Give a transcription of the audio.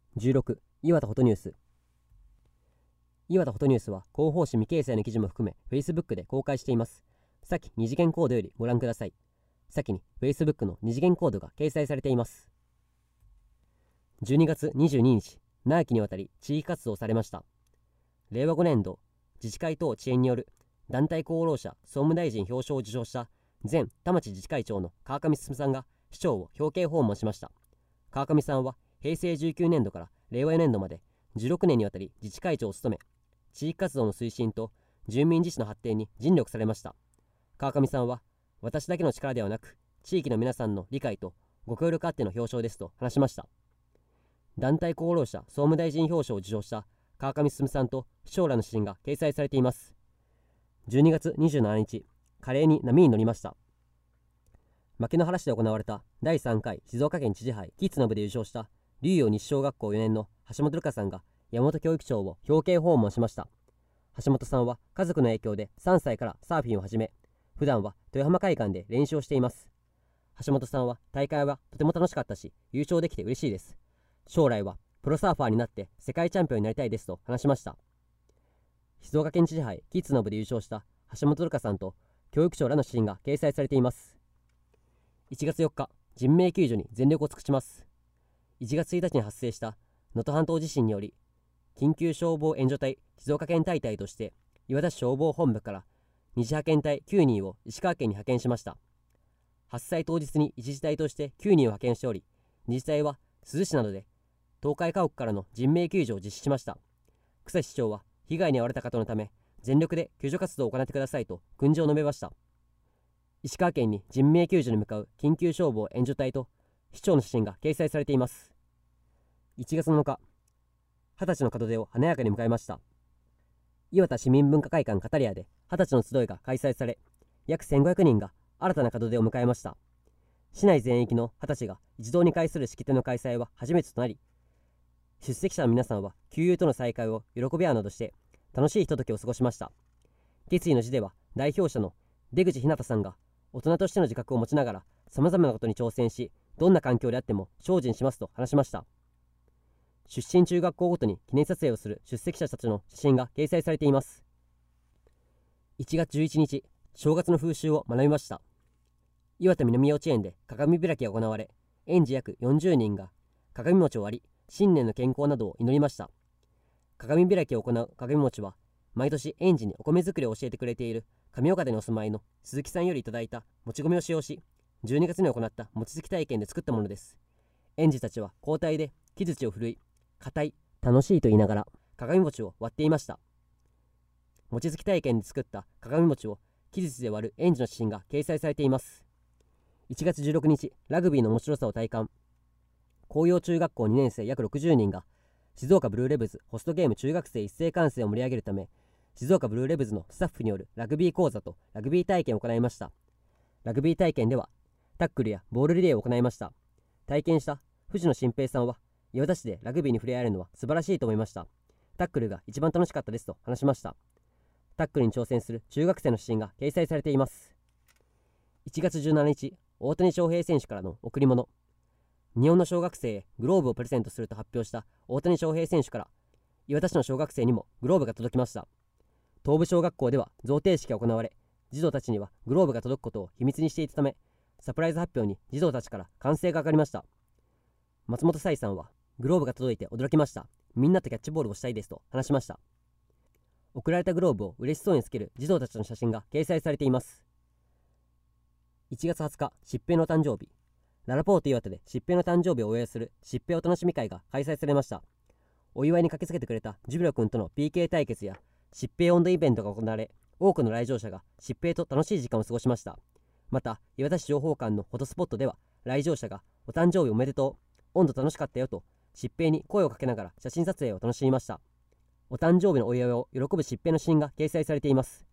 16. 岩田フォトニュース。岩田フォトニュースは広報誌未掲載の記事も含め Facebook で公開しています。先二次元コードよりご覧ください。先に Facebook の二次元コードが掲載されています。12月22日、長きにわたり地域活動されました。令和5年度自治会等遅延による団体功労者総務大臣表彰を受賞した前田町自治会長の川上進さんが市長を表敬訪問しました。川上さんは平成19年度から令和4年度まで16年にわたり自治会長を務め、地域活動の推進と住民自治の発展に尽力されました。川上さんは、私だけの力ではなく地域の皆さんの理解とご協力あっての表彰ですと話しました。団体功労者総務大臣表彰を受賞した川上進さんと市長らの写真が掲載されています。12月27日、華麗に波に乗りました。牧之原市で行われた第3回静岡県知事杯キッズの部で優勝した竜陽西小学校4年の橋本瑠香さんが山本教育長を表敬訪問しました。橋本さんは家族の影響で3歳からサーフィンを始め、普段は豊浜海岸で練習をしています。橋本さんは大会はとても楽しかったし、優勝できて嬉しいです。将来はプロサーファーになって世界チャンピオンになりたいですと話しました。静岡県知事杯キッズの部で優勝した橋本瑠香さんと教育長らの写真が掲載されています。1月4日、人命救助に全力を尽くします。1月1日に発生した能登半島地震により、緊急消防援助隊静岡県大隊として磐田市消防本部から二次派遣隊9人を石川県に派遣しました。発災当日に一時隊として9人を派遣しており、二次隊は珠洲市などで倒壊家屋からの人命救助を実施しました。草市長は被害に遭われた方のため全力で救助活動を行ってくださいと訓示を述べました。石川県に人命救助に向かう緊急消防援助隊と市長の写真が掲載されています。1月7日、20歳の門出を華やかに迎えました。磐田市民文化会館カタリアで20歳の集いが開催され、約1500人が新たな門出を迎えました。市内全域の20歳が一堂に会する式典の開催は初めてとなり、出席者の皆さんは旧友との再会を喜び合うなどして楽しいひとときを過ごしました。決意の辞では代表者の出口ひなたさんが大人としての自覚を持ちながらさまざまなことに挑戦し、どんな環境であっても精進しますと話しました。出身中学校ごとに記念撮影をする出席者たちの写真が掲載されています。1月11日、正月の風習を学びました。磐田南幼稚園で鏡開きが行われ、園児約40人が鏡餅を割り、新年の健康などを祈りました。鏡開きを行う鏡餅は、毎年園児にお米作りを教えてくれている上岡でにお住まいの鈴木さんよりいただいたもち米を使用し、12月に行った餅つき体験で作ったものです。園児たちは交代で木槌を振るい、硬い、楽しいと言いながら鏡餅を割っていました。餅つき体験で作った鏡餅を木槌で割る園児の写真が掲載されています。1月16日、ラグビーの面白さを体感。紅葉中学校2年生約60人が静岡ブルーレブズホストゲーム中学生一斉観戦を盛り上げるため、静岡ブルーレブズのスタッフによるラグビー講座とラグビー体験を行いました。ラグビー体験ではタックルやボールリレーを行いました。体験した藤野新平さんは、磐田市でラグビーに触れ合えるのは素晴らしいと思いました。タックルが一番楽しかったですと話しました。タックルに挑戦する中学生の写真が掲載されています。1月17日、大谷翔平選手からの贈り物。日本の小学生へグローブをプレゼントすると発表した大谷翔平選手から、磐田市の小学生にもグローブが届きました。東部小学校では贈呈式が行われ、児童たちにはグローブが届くことを秘密にしていたため、サプライズ発表に児童たちから歓声が上がりました。松本彩さんは、グローブが届いて驚きました。みんなとキャッチボールをしたいですと話しました。贈られたグローブを嬉しそうにつける児童たちの写真が掲載されています。1月20日、疾病の誕生日。ララポート岩手で疾病の誕生日をお祝いする疾病お楽しみ会が開催されました。お祝いに駆けつけてくれたジュビロ君との PK 対決や疾病温度イベントが行われ、多くの来場者が疾病と楽しい時間を過ごしました。また、磐田市情報館のフォトスポットでは、来場者がお誕生日おめでとう、温度楽しかったよと疾病に声をかけながら写真撮影を楽しみました。お誕生日のお祝いを喜ぶ疾病の写真が掲載されています。